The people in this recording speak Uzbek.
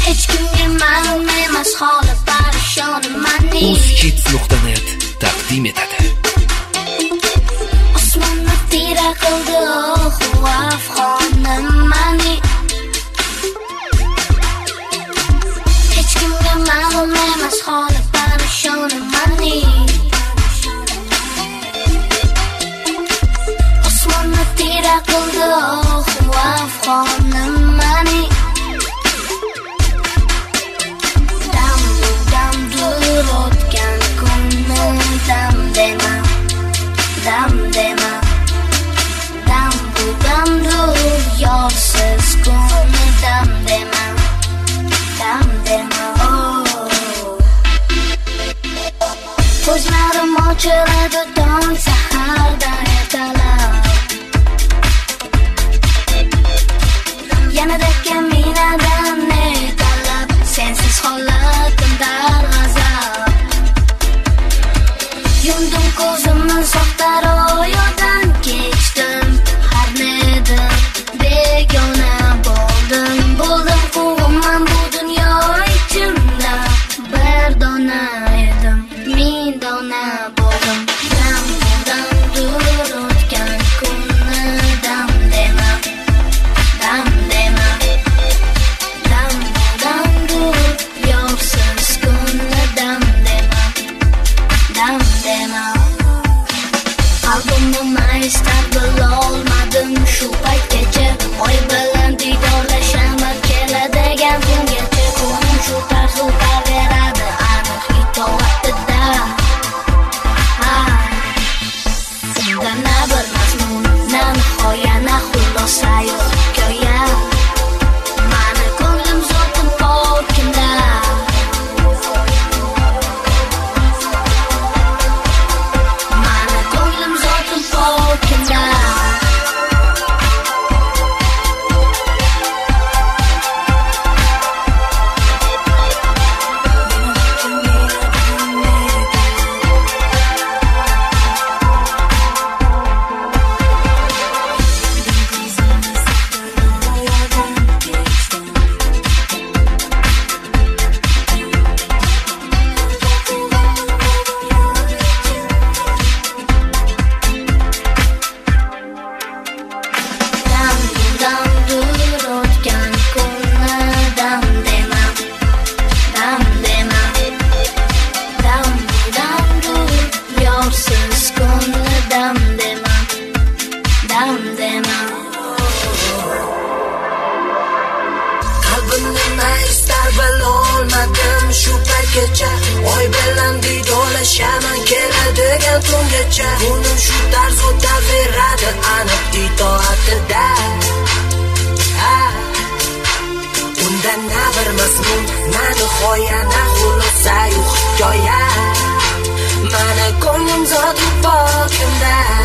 hech kimga ma'lum emas holi parishonimaning. Uzkids.net taqdim etadi. Osmonni tira qildi afg'onimaning. Hech kimga ma'lum emas holi parishonimaning. Osmonni tira qildi afg'onimaning. O'tgan kunni dam dema, dam dema, dam bu damdur yorsiz kunni dam dema, dam dema. Ko'zlarim ochiladi tong saharda ertalab, yanada kaminadan ne talab, sensiz holatim darg'azab. Yumdim ko'zimni soxta ro'yodan kechdim, har nedim begona bo'ldim. Bo'ldim quvonman bu dunyo ichimda, bir dona edim, ming dona bo'ldim. Dam damdur o'tgan kunni dam dema, dam dema, dam damdur yorsiz kunni dam dema, dam dema. Qalbimni maystab bilolmadim shu paytgacha, oy bilan didorlashaman keladigan kungacha. Ko'nglim shu tarz o'taveradi aniq itoatida. Unda na bir mazmun, na nihoya, na xulosa yo'q hikoya. Mani ko'nglim zotim pokimda. Mani ko'nglim zotim pokimda. Oy bilan didorlashaman keladigan kungacha. Ko'nglim shu tarz o'taveradi aniq itoatida. Unda na bir mazmun, na nihoya, na xulosa yo'q hikoya. Mani ko'nglim zotim pokimda.